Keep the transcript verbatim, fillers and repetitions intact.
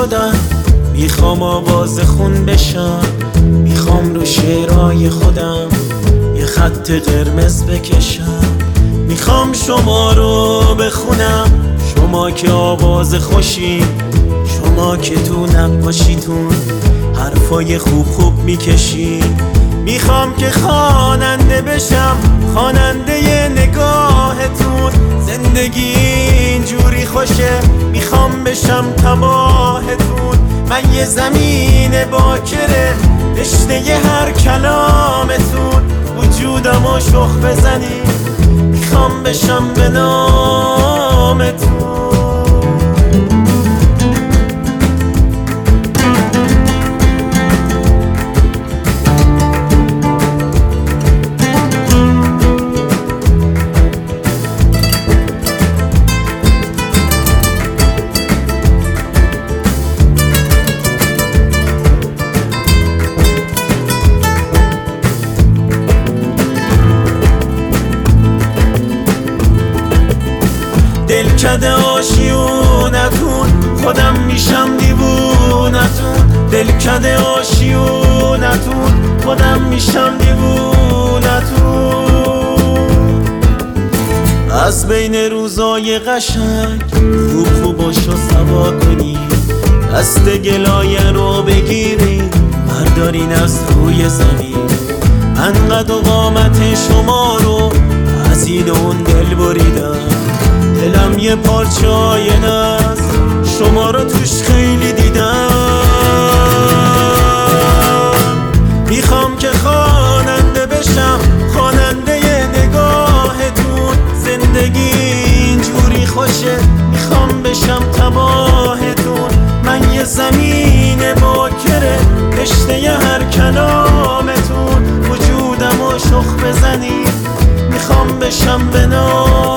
شدم، میخوام آواز خون بشم، میخوام رو شعرهای خودم یه خط قرمز بکشم. میخوام شما رو بخونم، شما که آواز خوشی، شما که تو نقاشیتون حرفای خوب خوب میکشی. میخوام که خواننده بشم، خواننده نگاهتون. زندگی اینجوری خوشه، میخوام بشم تباهتون. من یه زمین باکره، رشته هر کلامتون. وجودمو شخ بزنی، میخوام بشم به نامتون. دلکده آشیونتون، خودم میشم دیوونتون. دلکده آشیونتون، خودم میشم دیوونتون. از بین روزای قشنگ خوب خوب باشو سوا کنی، دست گلایه رو بگیری بردارین از روی زمین. انقدر قامت شما رو از این اون دل بریدم، دلم یه پارچه آینه است، شما رو توش خیلی دیدم. میخوام که خواننده بشم، خواننده نگاهتون. زندگی اینجوری خوشه، میخوام بشم تباهتون. من یه زمین باکره، رشته هر کلامتون. وجودمو شخ بزنی، میخوام بشم به نام